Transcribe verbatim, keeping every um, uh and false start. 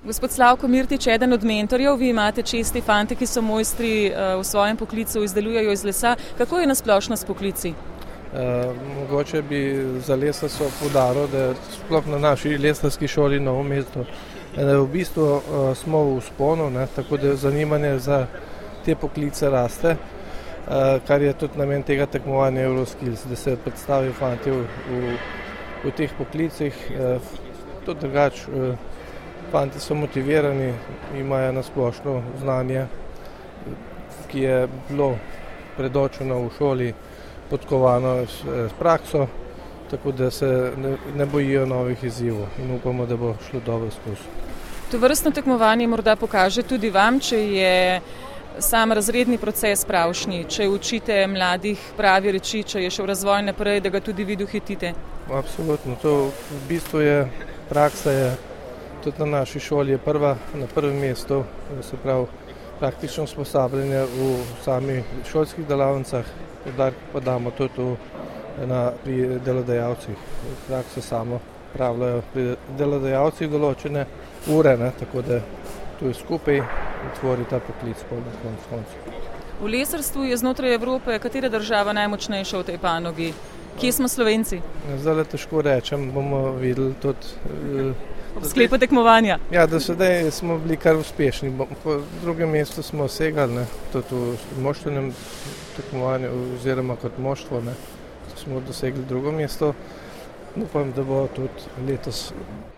Gospod Slavko Mirtič, eden od mentorjev, vi imate česti fante, ki so mojstri v svojem poklicu, izdelujejo iz lesa. Kako je na splošno s poklici? E, mogoče bi za lesarstvo poudaril, da sploh na naši lesarski šoli Novo mesto v bistvu uh, smo v vzponu, ne, tako da zanimanje za te poklice raste, uh, kar je tudi namen tega tekmovanja Euroskills, da se predstavijo fanti v, v, v teh poklicih. Uh, tudi drugače, uh, fanti so motivirani, imajo na splošno znanje, ki je bilo predočeno v šoli, podkovano s, s prakso, tako da se ne, ne bojijo novih izzivov in upamo, da bo šlo dobro skozi. Tovrstno tekmovanje morda pokaže tudi vam, če je sam razredni proces pravšnji, če učite mladih pravi reči, če je šel razvoj naprej, da ga tudi vi dohitite. Absolutno, to v bistvu je praksa, je tudi na naši šoli je prva, na prvem mestu, se pravi praktično usposabljanje v samih šolskih delavnicah, pa damo tudi na, pri delodajalcih. Prakso samo pravljajo pri delodajalcih določene ure, ne, tako da tu je skupaj tvori ta poklic po koncu. V lesarstvu je znotraj Evrope katera država najmočnejša v tej panogi? Kje smo Slovenci? Zdaj težko rečem, bomo videli tudi ob sklepu tekmovanja. Ja, do sedaj smo bili kar uspešni. Po drugem mestu smo segali, ne, tudi v moštvenem tekmovanju oziroma kot moštvo, ne, smo dosegli drugo mesto. Upam, da bo tudi letos